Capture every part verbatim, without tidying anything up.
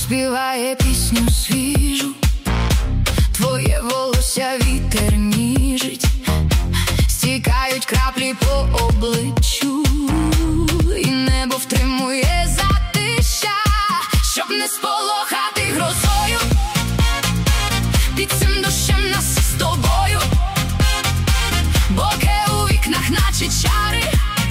співає пісню свіжу, твоє волосся вітер ніжить, стікають краплі по обличчю, і небо втримує затища, щоб не сполохати грозою. Під цим дощем нас з тобою, боки у вікнах наче чари,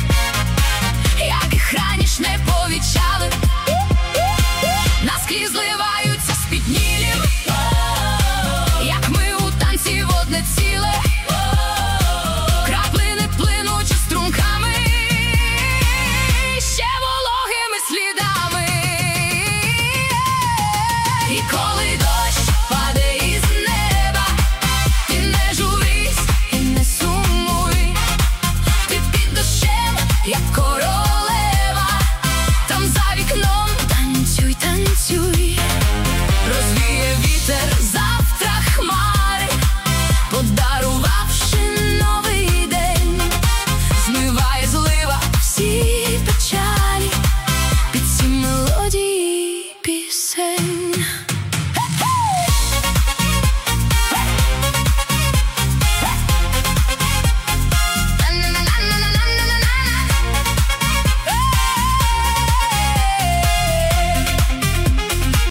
яких раніш не повічали. Наскрізь зливаються спітнілі, як ми у танці в одне ціле, краплини плинучі струмками, ще вологими слідами. І коли дощ паде із неба, ти не журись і не сумуй, ти під дощем, як королева, там за вікном танцюй, танцюй. Розвіє вітер завтра хмари, подарувавши новий день, змиває злива всі печалі під ці мелодії пісень.